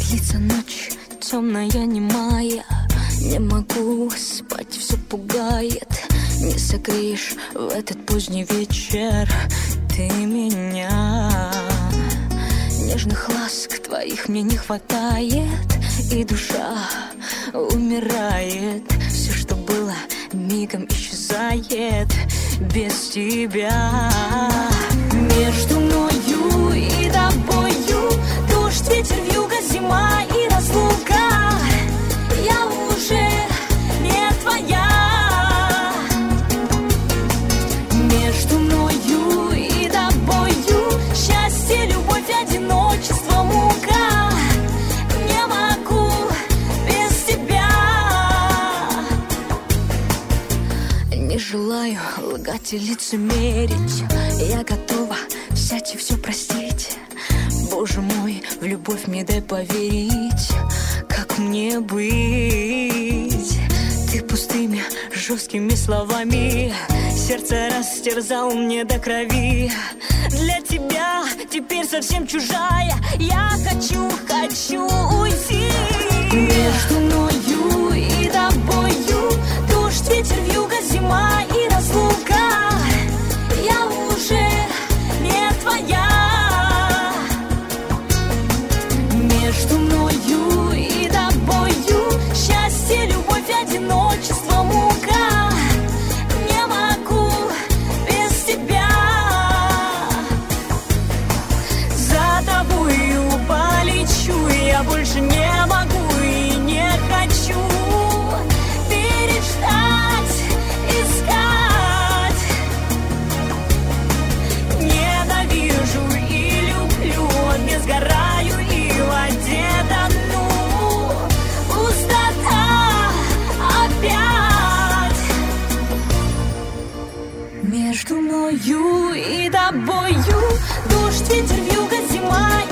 Длится ночь, темная, немая. Не могу спать, все пугает. Не согреешь в этот поздний вечер ты меня. Нежных ласк твоих мне не хватает, и душа умирает. Все, что было, мигом исчезает без тебя. Между мною и тобою дождь, ветер, вьюга, зима и разлука. Я уже не твоя. Между мною и тобою счастье, любовь, одиночество, мука. Не могу без тебя. Не желаю лгать и лицемерить. Я готова взять и все простить. Боже мой, в любовь мне дай поверить. Как мне быть? Ты пустыми, жесткими словами сердце растерзал мне до крови. Для тебя теперь совсем чужая. Я хочу уйти. Между мною и тобою дождь, ветер, вьюга, зима и разлука. Я уже не твоя. Между мною и тобою счастье, любовь, одиночество, мука. Не могу без тебя. За тобою полечу. Я больше не могу и не хочу переждать, искать. Ненавижу и люблю, не сгораю и в воде тону. Пустота опять. Между мною и тобою дождь, ветер, вьюга, зима